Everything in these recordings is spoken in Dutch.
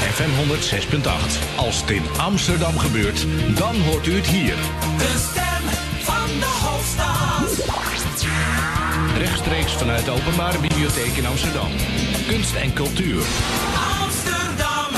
FM 106.8. Als het in Amsterdam gebeurt, dan hoort u het hier. De stem van de hoofdstad. Rechtstreeks vanuit de Openbare Bibliotheek in Amsterdam. Kunst en cultuur. Amsterdam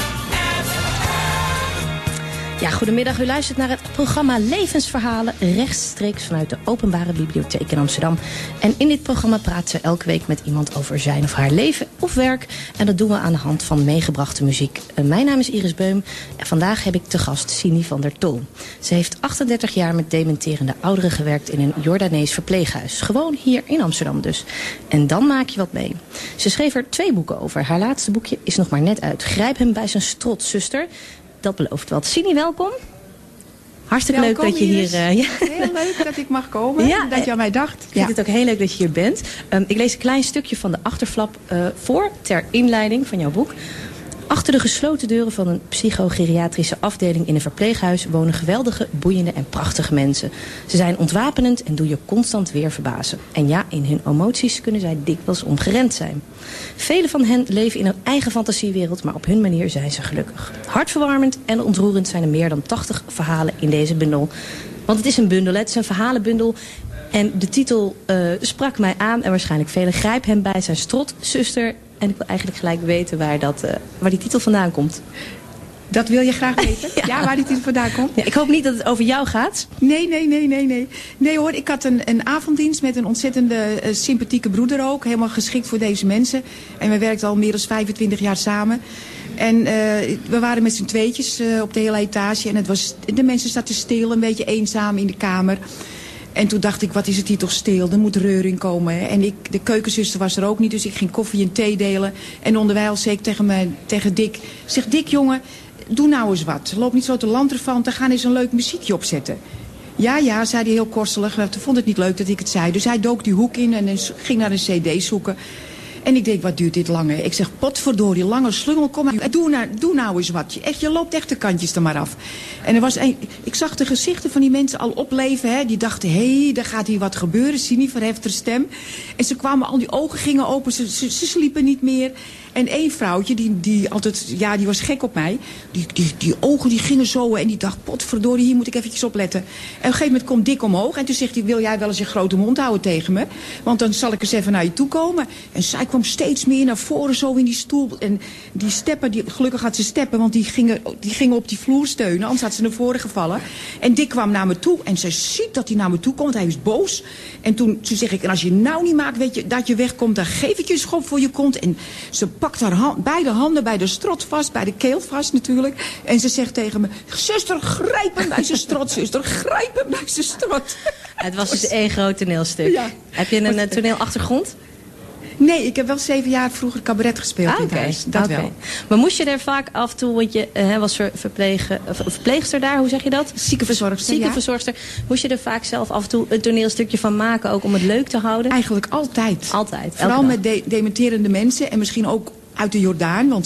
FM. Ja, goedemiddag. U luistert naar het programma Levensverhalen rechtstreeks vanuit de Openbare Bibliotheek in Amsterdam. En in dit programma praten we elke week met iemand over zijn of haar leven of werk. En dat doen we aan de hand van meegebrachte muziek. Mijn naam is Iris Beum en vandaag heb ik te gast Sini van der Tol. Ze heeft 38 jaar met dementerende ouderen gewerkt in een Jordanees verpleeghuis. Gewoon hier in Amsterdam dus. En dan maak je wat mee. Ze schreef er 2 boeken over. Haar laatste boekje is nog maar net uit. Grijp hem bij zijn strot, zuster. Dat belooft wat. Sini, welkom. Hartstikke welkom, leuk dat je hier... Heel leuk dat ik mag komen. Ja, dat je aan mij dacht. Ik vind het ook heel leuk dat je hier bent. Ik lees een klein stukje van de achterflap voor ter inleiding van jouw boek. Achter de gesloten deuren van een psychogeriatrische afdeling in een verpleeghuis wonen geweldige, boeiende en prachtige mensen. Ze zijn ontwapenend en doen je constant weer verbazen. En ja, in hun emoties kunnen zij dikwijls ongeremd zijn. Velen van hen leven in een eigen fantasiewereld, maar op hun manier zijn ze gelukkig. Hartverwarmend en ontroerend zijn er meer dan 80 verhalen in deze bundel. Want het is een bundel, het is een verhalenbundel. En de titel sprak mij aan en waarschijnlijk velen. Grijp hem bij zijn strot, zuster. En ik wil eigenlijk gelijk weten waar die titel vandaan komt. Dat wil je graag weten? Ja, waar die titel vandaan komt? Ja, ik hoop niet dat het over jou gaat. Nee. Nee hoor, ik had een avonddienst met een ontzettende sympathieke broeder ook. Helemaal geschikt voor deze mensen. En we werkten al meer dan 25 jaar samen. En we waren met z'n tweetjes op de hele etage. En de mensen zaten stil, een beetje eenzaam in de kamer. En toen dacht ik, wat is het hier toch stil? Er moet reuring komen. Hè? En de keukenzuster was er ook niet, dus ik ging koffie en thee delen. En onderwijl zei ik tegen Dick, zeg Dick jongen, doe nou eens wat. Loop niet zo te lanterfanten, ga eens een leuk muziekje opzetten. Ja, zei hij heel korselig. Hij vond het niet leuk dat ik het zei. Dus hij dook die hoek in en ging naar een cd zoeken. En ik denk, wat duurt dit lang? Hè? Ik zeg, potverdorie, lange slungel, kom maar. Doe nou eens wat. Je loopt echt de kantjes er maar af. En ik zag de gezichten van die mensen al opleven. Hè? Die dachten, hé, daar gaat hier wat gebeuren. Sini verheft haar stem. En ze kwamen, al die ogen gingen open. Ze sliepen niet meer. En één vrouwtje, die was gek op mij. Die ogen die gingen zo en die dacht, potverdorie, hier moet ik eventjes opletten. En op een gegeven moment komt Dick omhoog. En toen zegt hij, wil jij wel eens je grote mond houden tegen me? Want dan zal ik eens even naar je toe komen. En zij kwam steeds meer naar voren zo in die stoel. En die steppen, gelukkig had ze steppen, want die gingen op die vloer steunen. Anders had ze naar voren gevallen. En Dick kwam naar me toe en ze ziet dat hij naar me toe komt. Hij is boos. En toen zeg ik, en als je nou niet maakt, weet je, dat je wegkomt, dan geef ik je een schop voor je kont. En ze pakt haar beide handen bij de strot vast, bij de keel vast natuurlijk. En ze zegt tegen me, zuster, grijp hem bij zijn strot, zuster, grijp hem bij zijn strot. Het was dus één groot toneelstuk. Ja. Heb je een toneelachtergrond? Nee, ik heb wel 7 jaar vroeger cabaret gespeeld in het huis. Dat wel. Maar moest je er vaak af en toe, want je was verpleegster daar, hoe zeg je dat? Ziekenverzorgster. Moest je er vaak zelf af en toe een toneelstukje van maken, ook om het leuk te houden? Eigenlijk altijd. Altijd. Vooral met dementerende mensen en misschien ook uit de Jordaan, want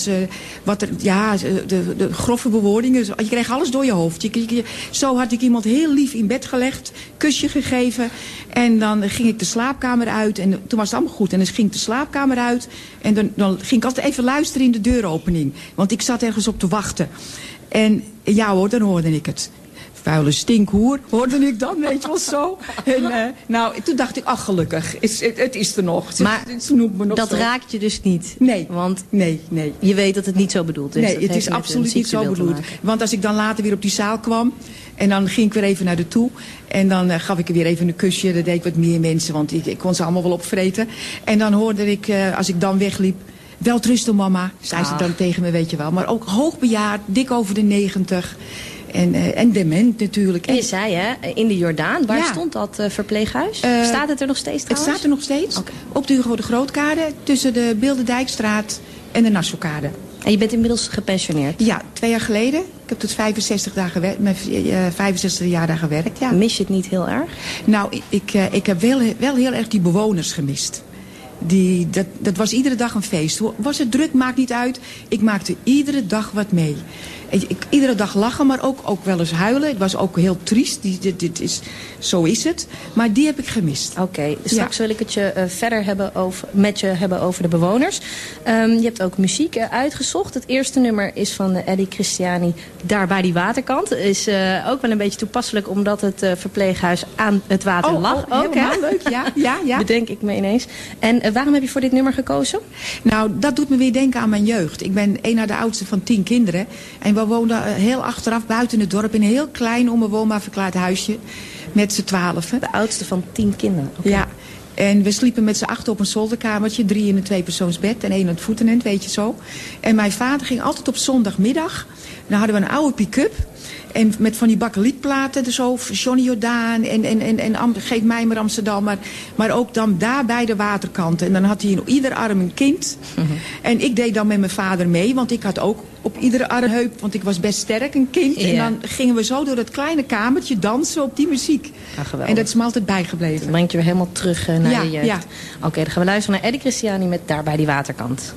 de grove bewoordingen, je kreeg alles door je hoofd. Zo had ik iemand heel lief in bed gelegd, kusje gegeven en dan ging ik de slaapkamer uit en toen was het allemaal goed. En dan ging ik de slaapkamer uit en dan ging ik altijd even luisteren in de deuropening, want ik zat ergens op te wachten. En ja hoor, dan hoorde ik het. Vuile stinkhoer, hoorde ik dan, weet je wel zo. En toen dacht ik, ach gelukkig, het is er nog. Maar ze noemt me nog dat zo. raakt je dus niet? Nee. Want nee. Je weet dat het niet zo bedoeld is? Nee, het is absoluut niet zo bedoeld. Want als ik dan later weer op die zaal kwam en dan ging ik weer even naar de toe. En dan gaf ik er weer even een kusje, dat deed ik wat meer mensen, want ik kon ze allemaal wel opvreten. En dan hoorde ik, als ik dan wegliep, welterusten mama, zei ze dan tegen me, weet je wel. Maar ook hoogbejaard, dik over de 90... En dement natuurlijk. En je zei hè, in de Jordaan, waar stond dat verpleeghuis? Staat het er nog steeds trouwens? Het staat er nog steeds. Okay. Op de Hugo de Grootkade, tussen de Bilderdijkstraat en de Nassaukade. En je bent inmiddels gepensioneerd? Ja, 2 jaar geleden. Ik heb tot 65 jaar daar gewerkt. Ja. Mis je het niet heel erg? Nou, ik heb wel heel erg die bewoners gemist. Dat was iedere dag een feest. Was het druk, maakt niet uit. Ik maakte iedere dag wat mee. Iedere dag lachen, maar ook wel eens huilen. Het was ook heel triest. Zo is het. Maar die heb ik gemist. Oké, straks wil ik het verder met je hebben over de bewoners. Je hebt ook muziek uitgezocht. Het eerste nummer is van Eddie Christiani, Daar bij die waterkant. Is ook wel een beetje toepasselijk omdat het verpleeghuis aan het water lag. Ook, helemaal leuk, ja. Bedenk ik me ineens. En waarom heb je voor dit nummer gekozen? Nou, dat doet me weer denken aan mijn jeugd. Ik ben een na de oudste van 10 kinderen. En we woonden heel achteraf buiten het dorp in een heel klein onbewoonbaar verklaard huisje. Met z'n 12. De oudste van 10 kinderen. Okay. Ja. En we sliepen met z'n 8 op een zolderkamertje. 3 in een 2-persoonsbed en 1 aan het voetenend, weet je zo. En mijn vader ging altijd op zondagmiddag. Dan hadden we een oude pick-up. En met van die bakkelietplaten, zo Johnny Jordaan en Geef mij maar Amsterdam. Maar ook dan daar bij de waterkant. En dan had hij in ieder arm een kind. Mm-hmm. En ik deed dan met mijn vader mee, want ik had ook op iedere arm heup. Want ik was best sterk, een kind. Ja. En dan gingen we zo door het kleine kamertje dansen op die muziek. Ah, en dat is me altijd bijgebleven. Dat brengt je weer helemaal terug naar je jeugd. Ja. Oké, dan gaan we luisteren naar Eddie Christiani met Daar bij die waterkant.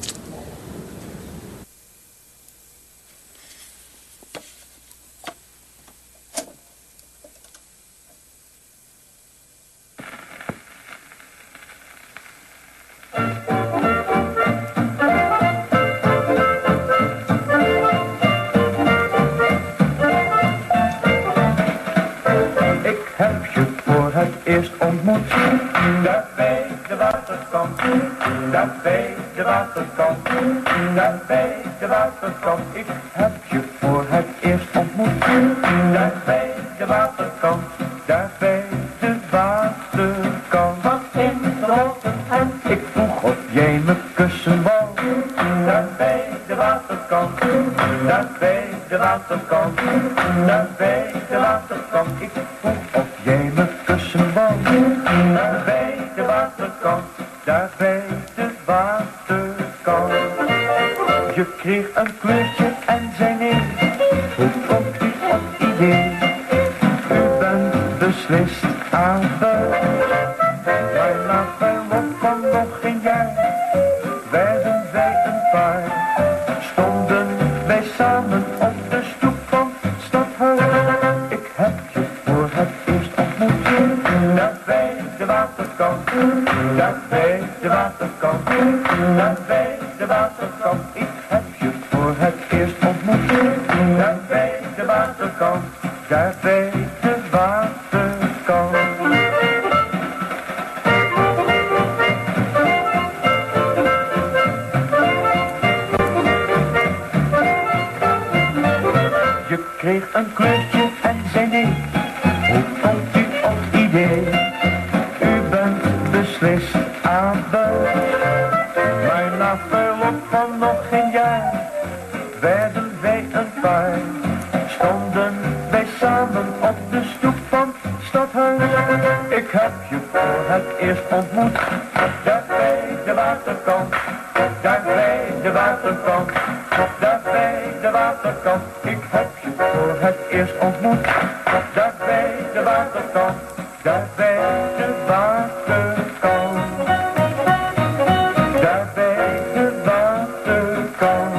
Ik heb je voor het eerst ontmoet. Daar bij de waterkant, daar bij de waterkant. Wat interessant. Ik vroeg of jij me kussen wou. Daar bij de waterkant, daar bij de waterkant, daar bij de waterkant. Ik vroeg of jij me kussen wou. Daar bij de waterkant, daar bij de waterkant. Je kreeg een kleurtje en zei nee. Hoe komt u op idee? U bent beslist aan buiten. Maar na verloop van nog geen jaar werden wij een paar. Stonden wij samen op de stoep van het stadhuis. Ik heb je voor het eerst ontmoet. Daar bij de waterkant, daar bij de waterkant, daar bij de waterkant. Ik heb je voor het eerst ontmoet. Daar bij de waterkant, daar bij de waterkant. Je kreeg een kleurtje en zei nee. Hoe komt u op idee? U bent beslist aan buiten. Maar na verloop van nog geen jaar werden wij een paar. Stonden wij samen op de stoep van het stadhuis. Ik heb je voor het eerst ontmoet. Daar bij de waterkant, daar bij de waterkant, daar bij de waterkant. Ik heb je voor het eerst ontmoet. Daar bij de waterkant, daar bij de waterkant. Daar bij de waterkant.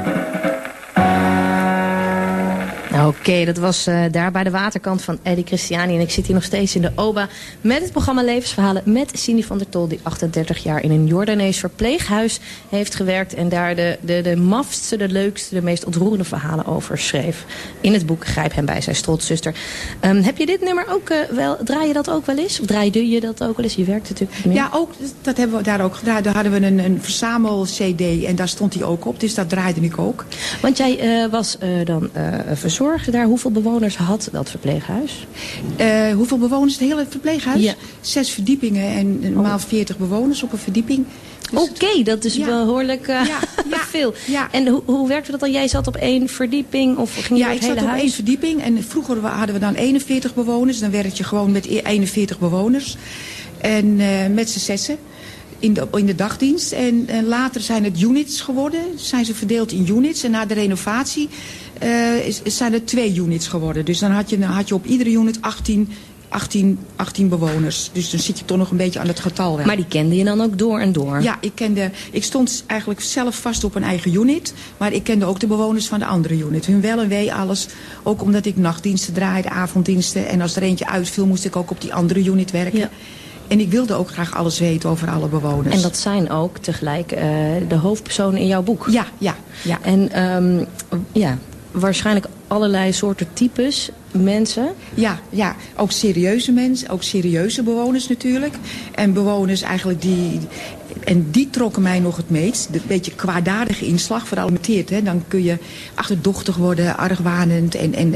Oké, dat was daar bij de waterkant van Eddie Christiani. En ik zit hier nog steeds in de OBA met het programma Levensverhalen met Cindy van der Tol, die 38 jaar in een Jordanees verpleeghuis heeft gewerkt. En daar de mafste, de leukste, de meest ontroerende verhalen over schreef. In het boek Grijp hem bij zijn strotzuster. Heb je dit nummer ook draai je dat ook wel eens? Of draaide je dat ook wel eens? Je werkt natuurlijk mee. Ja, ook, dat hebben we daar ook gedraaid. Daar hadden we een verzamel-cd en daar stond hij ook op. Dus dat draaide ik ook. Want jij was dan verzorger daar. Hoeveel bewoners had dat verpleeghuis? Hoeveel bewoners het hele verpleeghuis? Ja. 6 verdiepingen en normaal 40 bewoners op een verdieping. Dus Oké, dat is behoorlijk veel. Ja. En hoe werkte dat dan? Jij zat op 1 verdieping of ging je door het hele huis? Ja, ik zat op 1 verdieping en vroeger hadden we dan 41 bewoners. Dan werk je gewoon met 41 bewoners. En met z'n 6 in de dagdienst. En later zijn het units geworden. Zijn ze verdeeld in units. En na de renovatie zijn er 2 units geworden. Dus dan had je op iedere unit 18 18 bewoners. Dus dan zit je toch nog een beetje aan het getal. Wel. Maar die kende je dan ook door en door? Ja, ik stond eigenlijk zelf vast op een eigen unit. Maar ik kende ook de bewoners van de andere unit. Hun wel en wee, alles. Ook omdat ik nachtdiensten draaide, avonddiensten. En als er eentje uitviel, moest ik ook op die andere unit werken. Ja. En ik wilde ook graag alles weten over alle bewoners. En dat zijn ook tegelijk de hoofdpersonen in jouw boek? Ja. En waarschijnlijk allerlei soorten types mensen? Ja, ook serieuze mensen, ook serieuze bewoners natuurlijk. En bewoners eigenlijk die trokken mij nog het meest. De beetje kwaadaardige inslag, vooral met dit, hè. Dan kun je achterdochtig worden, argwanend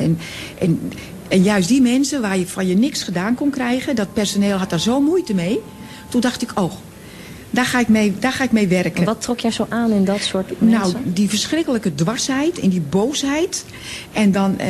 en juist die mensen waar je van je niks gedaan kon krijgen, dat personeel had daar zo moeite mee. Toen dacht ik, daar ga ik mee werken. En wat trok jij zo aan in dat soort mensen? Nou, die verschrikkelijke dwarsheid en die boosheid. En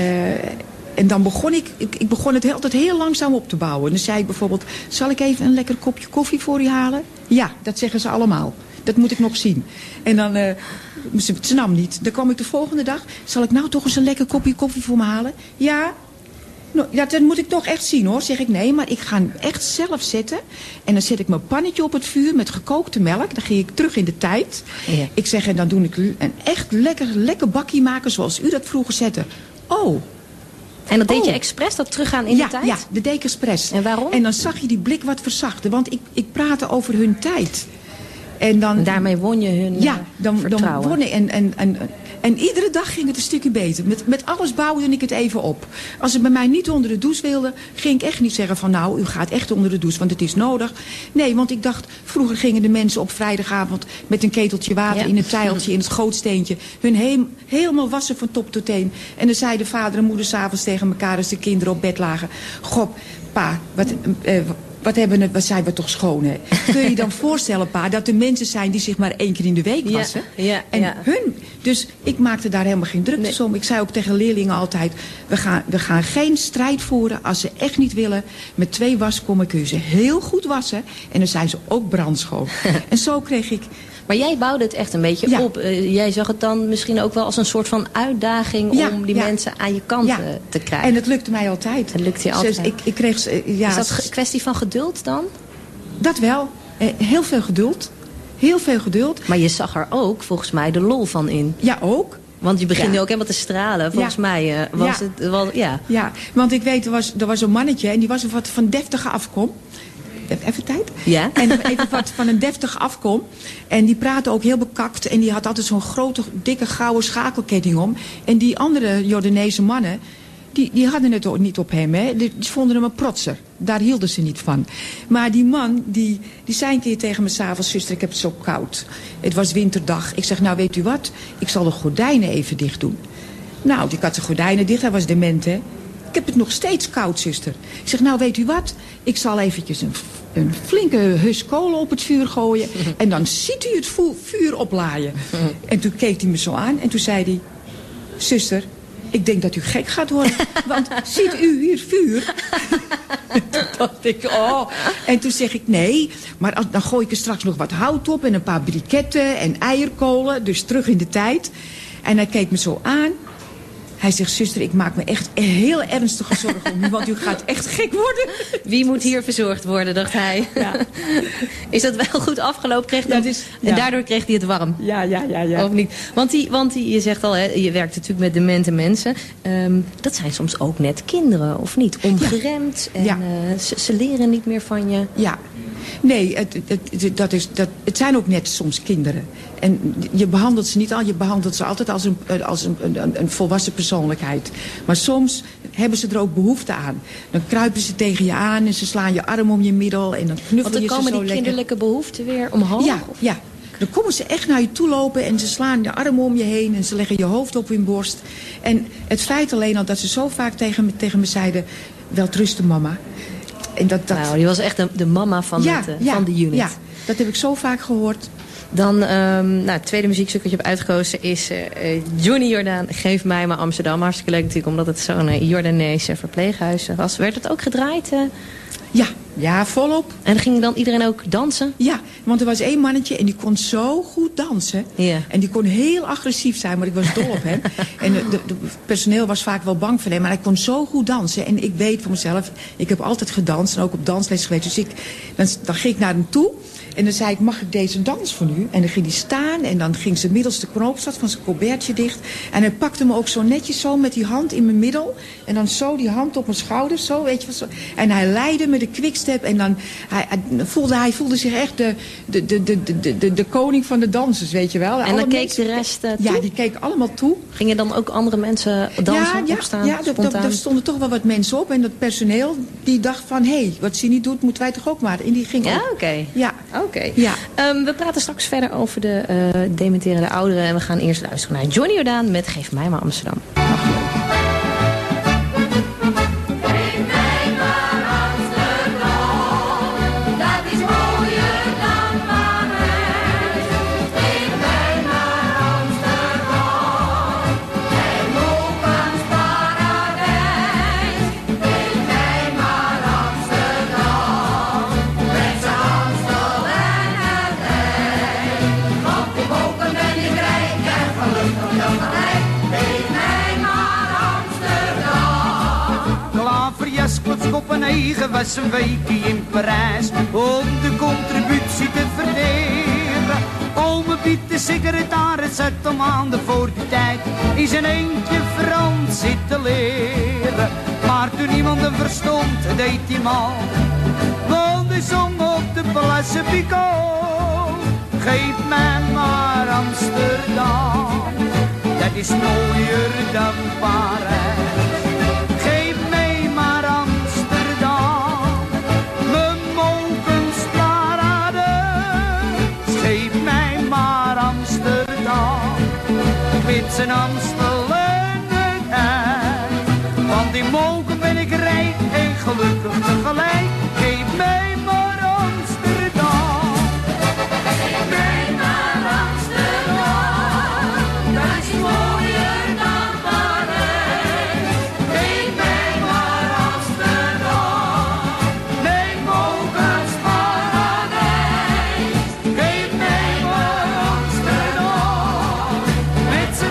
dan begon ik begon het altijd heel langzaam op te bouwen. Dan zei ik bijvoorbeeld, zal ik even een lekker kopje koffie voor u halen? Ja, dat zeggen ze allemaal. Dat moet ik nog zien. En dan, ze nam niet. Dan kwam ik de volgende dag, zal ik nou toch eens een lekker kopje koffie voor me halen? Ja. Nou, ja, dat moet ik toch echt zien hoor. Zeg ik, nee, maar ik ga hem echt zelf zetten. En dan zet ik mijn pannetje op het vuur met gekookte melk. Dan ging ik terug in de tijd. Ja. Ik zeg, en dan doe ik een echt lekker bakkie maken zoals u dat vroeger zette. Oh. En dat deed je expres, dat teruggaan in de tijd? Ja, dat deed ik expres. En waarom? En dan zag je die blik wat verzachten. Want ik praatte over hun tijd. En daarmee won je hun vertrouwen. Dan won ik. En iedere dag ging het een stukje beter. Met alles bouwde ik het even op. Als ze bij mij niet onder de douche wilden, ging ik echt niet zeggen van nou, u gaat echt onder de douche, want het is nodig. Nee, want ik dacht, vroeger gingen de mensen op vrijdagavond met een keteltje water in een tijltje, in het gootsteentje, hun helemaal wassen van top tot teen. En dan zei de vader en moeder 's avonds tegen elkaar als de kinderen op bed lagen. Goh, pa, wat zijn we toch schoon, hè? Kun je je dan voorstellen, pa, dat er mensen zijn die zich maar 1 keer in de week wassen? Dus ik maakte daar helemaal geen drukte om. Ik zei ook tegen leerlingen altijd, we gaan geen strijd voeren als ze echt niet willen. Met 2 waskommen kun je ze heel goed wassen. En dan zijn ze ook brandschoon. En zo kreeg ik... Maar jij bouwde het echt een beetje op. Jij zag het dan misschien ook wel als een soort van uitdaging om die mensen aan je kant te krijgen. En het lukte mij altijd. Het lukte je altijd. Dus ik kreeg, is dat een kwestie van geduld dan? Dat wel. Heel veel geduld. Heel veel geduld. Maar je zag er ook volgens mij de lol van in. Ja, ook. Want je begint nu ook helemaal te stralen. Volgens mij was het wel... Ja, want ik weet, er was een mannetje en die was wat van deftige afkom. Even tijd? Ja. En even wat van een deftige afkom. En die praatte ook heel bekakt. En die had altijd zo'n grote, dikke, gouden schakelketting om. En die andere Jordaanese mannen, die hadden het ook niet op hem. Hè. Die vonden hem een protser. Daar hielden ze niet van. Maar die man, die zei een keer tegen me 's avonds, zuster, ik heb het zo koud. Het was winterdag. Ik zeg, nou weet u wat? Ik zal de gordijnen even dicht doen. Nou, ik had de gordijnen dicht. Hij was dement, hè. Ik heb het nog steeds koud, zuster. Ik zeg, nou weet u wat? Ik zal eventjes een flinke hus kolen op het vuur gooien. En dan ziet u het vuur oplaaien. En toen keek hij me zo aan en toen zei hij, zuster, ik denk dat u gek gaat worden. Want ziet u hier vuur? Toen dacht ik, En toen zeg ik, nee, maar dan gooi ik er straks nog wat hout op en een paar briketten en eierkolen. Dus terug in de tijd. En hij keek me zo aan. Hij zegt, zuster, ik maak me echt heel ernstige zorgen om u, want u gaat echt gek worden. Wie moet hier verzorgd worden, dacht hij. Ja. Is dat wel goed afgelopen? En daardoor kreeg hij het warm? Ja. Of niet? Want je zegt al, hè, je werkt natuurlijk met demente mensen. Dat zijn soms ook net kinderen, of niet? Ongeremd. En ze leren niet meer van je. Ja. Nee, het zijn ook net soms kinderen. En je behandelt ze niet al, je behandelt ze altijd als een volwassen persoonlijkheid. Maar soms hebben ze er ook behoefte aan. Dan kruipen ze tegen je aan en ze slaan je arm om je middel en dan knuffelen je ze zo lekker. Want dan komen die kinderlijke behoeften weer omhoog? Ja. Dan komen ze echt naar je toe lopen en ze slaan je arm om je heen en ze leggen je hoofd op hun borst. En het feit alleen al dat ze zo vaak tegen me zeiden, welterusten mama. En Nou, die was echt de mama van de unit. Ja, dat heb ik zo vaak gehoord. Dan, het tweede muziekstuk dat je hebt uitgekozen is Johnny Jordaan, Geef mij maar Amsterdam. Hartstikke leuk natuurlijk, omdat het zo'n Jordaanese verpleeghuis was. Werd het ook gedraaid? Ja, volop. En dan ging dan iedereen ook dansen? Ja, want er was één mannetje en die kon zo goed dansen. Ja. En die kon heel agressief zijn, maar ik was dol op hem. En de personeel was vaak wel bang voor hem, maar hij kon zo goed dansen. En ik weet van mezelf, ik heb altijd gedanst en ook op dansles geweest. Dus dan ging ik naar hem toe. En dan zei ik, mag ik deze dans voor u? En dan ging hij staan en dan ging zijn middelste knoop zat van zijn colbertje dicht. En hij pakte me ook zo netjes zo met die hand in mijn middel. En dan zo die hand op mijn schouder, zo, weet je wat zo. En hij leidde me de quickstep en dan hij voelde zich echt de koning van de dansers, weet je wel. En dan keek de rest toe? Ja, die keek allemaal toe. Gingen dan ook andere mensen dansen, opstaan, spontaan? Ja, er stonden toch wel wat mensen op. En dat personeel, die dacht van, hé, wat Cindy doet, moeten wij toch ook maar. En die ging ook. Oké. Ja. Oké. Ja. We praten straks verder over de dementerende ouderen. En we gaan eerst luisteren naar Johnny Jordaan met Geef mij maar Amsterdam. Kopenhagen was een weekje in Parijs om de contributie te verdelen. Ome Piet, de secretaris, had al maanden voor die tijd in zijn eentje Frans zitten leren. Maar toen iemand hem verstond, deed hij mal, want hij zong op de Place Picot. Geef mij maar Amsterdam, dat is mooier dan Parijs. Zijn Amstel en het ei. Want in Moken ben ik rijk en gelukkig tegelijk. Geef mij maar Amsterdam. Geef mij maar Amsterdam. Dat is mooier dan Parijs. Geef mij maar Amsterdam. Neem Mokens paradijs. Geef mij maar Amsterdam. Met zijn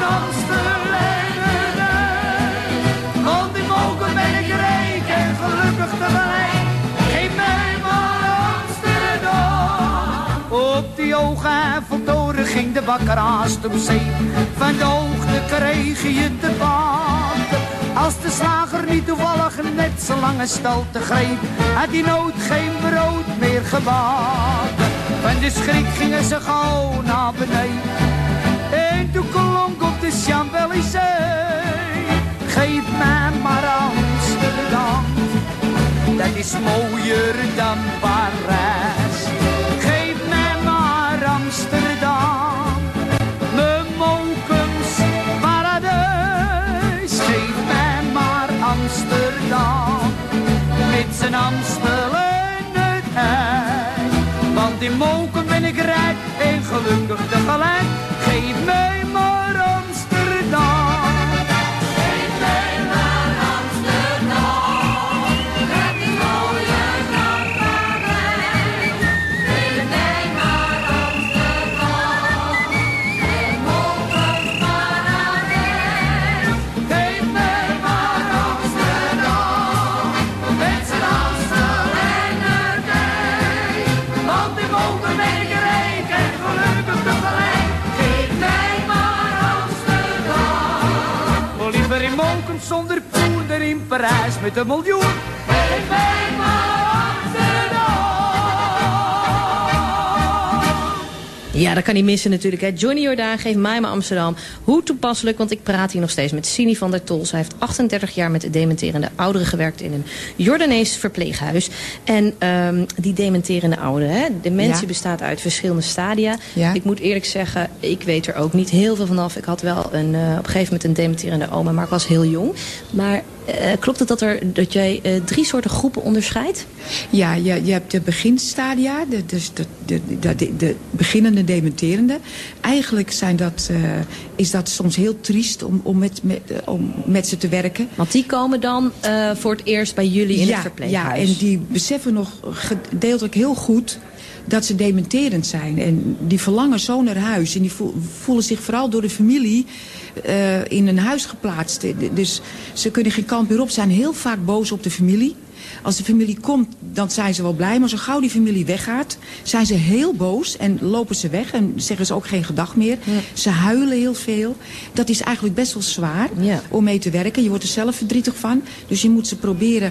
Eiffeltoren ging de bakker haast op zee. Van de hoogte kreeg je te bakken. Als de slager niet toevallig net zo lange stalte greep, had hij nooit geen brood meer gebakken. Van de schrik gingen ze gauw naar beneden. En toen klonk op de Champs-Élysées: geef mij maar Amsterdam, dat is mooier dan Parijs. Geef mij maar Amsterdam, mijn Mokens paradijs. Geef mij maar Amsterdam, met zijn Amstel en het ei. Want in Moken ben ik rijk en gelukkig tegelijk. Geef mij maar Amsterdam. Geef mij maar Amsterdam, dat is mooier dan Parijs. Geef mij maar Amsterdam, en Mokens paradijs. Geef mij maar Amsterdam, met zijn Amstel en het ei. Want in Moken ben ik rijk en gelukkig tegelijk. Liever in Moken zonder poen dan in Parijs met een miljoen. Geef mij maar Amsterdam. Ja, dat kan niet missen natuurlijk. Hè. Johnny Jordaan, Geef mij maar Amsterdam. Hoe toepasselijk, want ik praat hier nog steeds met Cindy van der Tol. Zij heeft 38 jaar met dementerende ouderen gewerkt in een Jordanees verpleeghuis. En die dementerende ouderen, hè, dementie bestaat uit verschillende stadia. Ja. Ik moet eerlijk zeggen, ik weet er ook niet heel veel vanaf. Ik had wel op een gegeven moment een dementerende oma, maar ik was heel jong. Maar Klopt het dat jij 3 soorten groepen onderscheidt? Ja, je hebt de beginstadia, de beginnende dementerende. Eigenlijk is dat soms heel triest om met ze te werken. Want die komen dan voor het eerst bij jullie in het verpleeghuis. Ja, en die beseffen nog gedeeltelijk heel goed dat ze dementerend zijn. En die verlangen zo naar huis. En die voelen zich vooral door de familie in een huis geplaatst. Dus ze kunnen geen kant meer op. Ze zijn heel vaak boos op de familie. Als de familie komt, dan zijn ze wel blij. Maar zo gauw die familie weggaat, zijn ze heel boos en lopen ze weg. En zeggen ze ook geen gedag meer. Ja. Ze huilen heel veel. Dat is eigenlijk best wel zwaar om mee te werken. Je wordt er zelf verdrietig van. Dus je moet ze proberen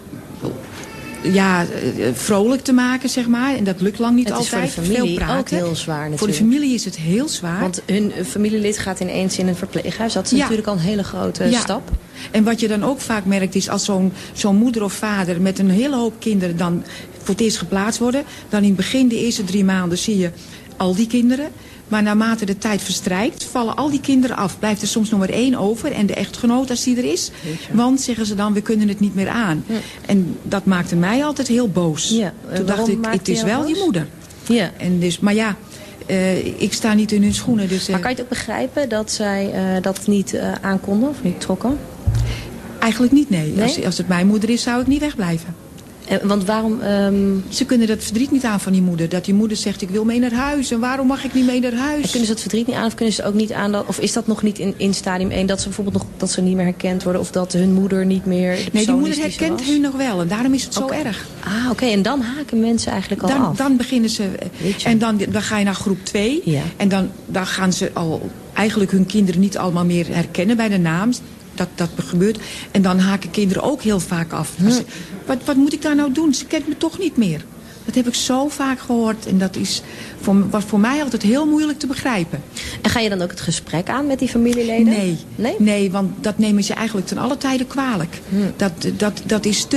vrolijk te maken, zeg maar. En dat lukt lang niet altijd. Het is voor de familie ook heel zwaar natuurlijk. Voor de familie is het heel zwaar. Want hun familielid gaat ineens in een verpleeghuis. Dat is natuurlijk al een hele grote stap. En wat je dan ook vaak merkt is als zo'n moeder of vader met een hele hoop kinderen dan voor het eerst geplaatst worden. Dan in het begin, de eerste 3 maanden, zie je al die kinderen. Maar naarmate de tijd verstrijkt, vallen al die kinderen af. Blijft er soms nog maar 1 over en de echtgenoot als die er is. Want, zeggen ze dan, we kunnen het niet meer aan. Ja. En dat maakte mij altijd heel boos. Ja. Toen dacht ik, het is wel je moeder. Ja. En dus, maar ja, ik sta niet in hun schoenen. Dus, maar kan je het ook begrijpen dat zij dat niet aankonden of niet trokken? Eigenlijk niet, nee. Als het mijn moeder is, zou ik niet wegblijven. Want waarom... Ze kunnen dat verdriet niet aan van die moeder. Dat die moeder zegt, ik wil mee naar huis. En waarom mag ik niet mee naar huis? En kunnen ze dat verdriet niet aan? Of kunnen ze ook niet aan? Of is dat nog niet in stadium 1? Dat ze bijvoorbeeld nog dat ze niet meer herkend worden? Of dat hun moeder niet meer... Nee, die moeder herkent hun nog wel. En daarom is het zo erg. Ah, oké. En dan haken mensen eigenlijk al af? Dan beginnen ze... En dan ga je naar groep 2. Ja. En dan gaan ze al eigenlijk hun kinderen niet allemaal meer herkennen bij de naam. Dat gebeurt. En dan haken kinderen ook heel vaak af. Wat moet ik daar nou doen? Ze kent me toch niet meer. Dat heb ik zo vaak gehoord. En dat was voor mij altijd heel moeilijk te begrijpen. En ga je dan ook het gesprek aan met die familieleden? Nee, want dat nemen ze eigenlijk ten alle tijde kwalijk. Dat is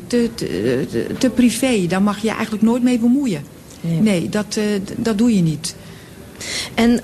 te privé. Daar mag je eigenlijk nooit mee bemoeien. Nee, dat doe je niet. En...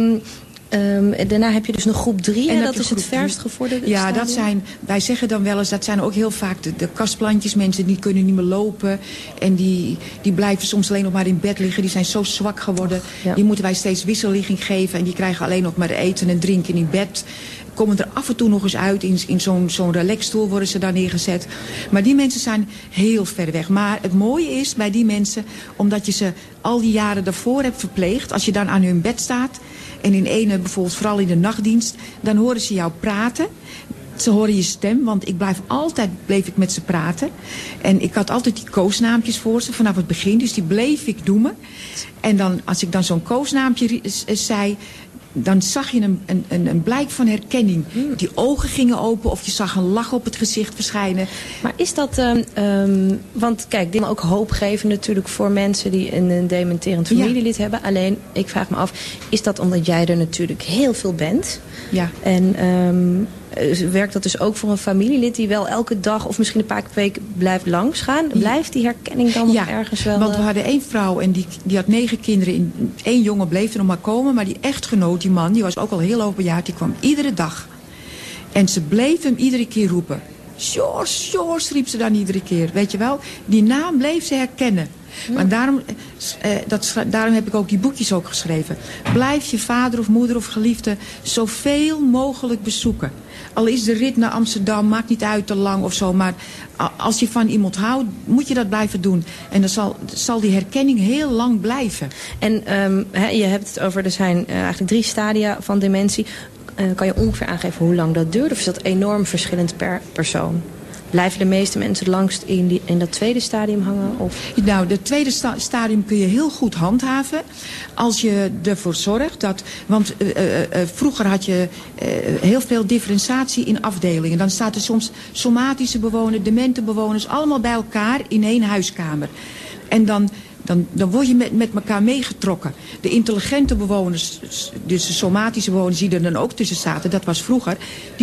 daarna heb je dus nog groep 3 en dat is het verst gevorderde stadium? Wij zeggen dan wel eens, dat zijn ook heel vaak de kastplantjes. Mensen die kunnen niet meer lopen. En die blijven soms alleen nog maar in bed liggen. Die zijn zo zwak geworden. Ja. Die moeten wij steeds wisselligging geven. En die krijgen alleen nog maar eten en drinken in bed. Komen er af en toe nog eens uit. In zo'n relaxstoel worden ze daar neergezet. Maar die mensen zijn heel ver weg. Maar het mooie is bij die mensen, omdat je ze al die jaren daarvoor hebt verpleegd. Als je dan aan hun bed staat. En in ene, bijvoorbeeld vooral in de nachtdienst, dan horen ze jou praten. Ze horen je stem, want bleef ik met ze praten. En ik had altijd die koosnaampjes voor ze vanaf het begin. Dus die bleef ik noemen. En dan, als ik dan zo'n koosnaampje zei, dan zag je een blijk van herkenning. Die ogen gingen open of je zag een lach op het gezicht verschijnen. Maar is dat... want kijk, dit is ook hoop geven natuurlijk voor mensen die een dementerend familielid hebben. Alleen, ik vraag me af, is dat omdat jij er natuurlijk heel veel bent? Ja. En werkt dat dus ook voor een familielid die wel elke dag of misschien een paar keer per week blijft langsgaan? Blijft die herkenning dan nog ergens wel? Want we hadden 1 vrouw en die had 9 kinderen. 1 jongen bleef er nog maar komen, maar die echtgenoot, die man, die was ook al heel overbejaard, die kwam iedere dag. En ze bleef hem iedere keer roepen. George, riep ze dan iedere keer. Weet je wel, die naam bleef ze herkennen. Maar daarom heb ik ook die boekjes ook geschreven. Blijf je vader of moeder of geliefde zoveel mogelijk bezoeken. Al is de rit naar Amsterdam, maakt niet uit te lang of zo. Maar als je van iemand houdt, moet je dat blijven doen. En dan zal die herkenning heel lang blijven. En je hebt het over, er zijn eigenlijk 3 stadia van dementie. Kan je ongeveer aangeven hoe lang dat duurt? Of is dat enorm verschillend per persoon? Blijven de meeste mensen langst in dat tweede stadium hangen? Of? Nou, het tweede stadium kun je heel goed handhaven. Als je ervoor zorgt dat... Want vroeger had je heel veel differentiatie in afdelingen. Dan zaten soms somatische bewoners, demente bewoners allemaal bij elkaar in 1 huiskamer. En dan word je met elkaar meegetrokken. De intelligente bewoners, dus de somatische bewoners die er dan ook tussen zaten, dat was vroeger,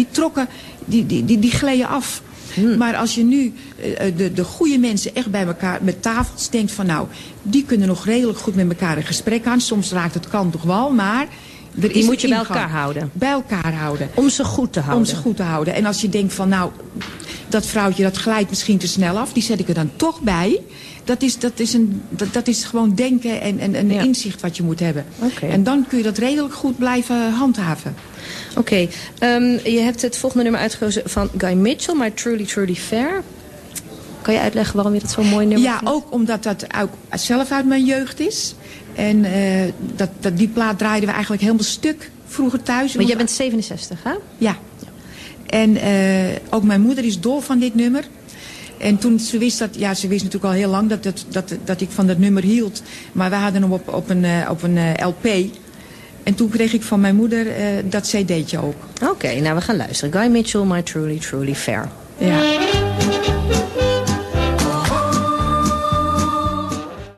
die gleden af. Maar als je nu de goede mensen echt bij elkaar met tafels denkt van nou, die kunnen nog redelijk goed met elkaar een gesprek aan. Soms raakt het kant toch wel, maar Die moet je bij elkaar houden. Bij elkaar houden. Om ze goed te houden. Om ze goed te houden. En als je denkt van nou, dat vrouwtje dat glijdt misschien te snel af. Die zet ik er dan toch bij. Dat is gewoon denken en een inzicht wat je moet hebben. Okay. En dan kun je dat redelijk goed blijven handhaven. Oké. Je hebt het volgende nummer uitgekozen van Guy Mitchell. My Truly Truly Fair. Kan je uitleggen waarom je dat zo'n mooi nummer vindt? Ja, ook omdat dat ook zelf uit mijn jeugd is. En die plaat draaiden we eigenlijk helemaal stuk vroeger thuis. Want jij bent 67, hè? Ja. En ook mijn moeder is dol van dit nummer. En toen ze wist dat, ja, ze wist natuurlijk al heel lang dat ik van dat nummer hield. Maar we hadden hem op een LP. En toen kreeg ik van mijn moeder dat cd'tje ook. Oké, nou we gaan luisteren. Guy Mitchell, My Truly Truly Fair. Ja.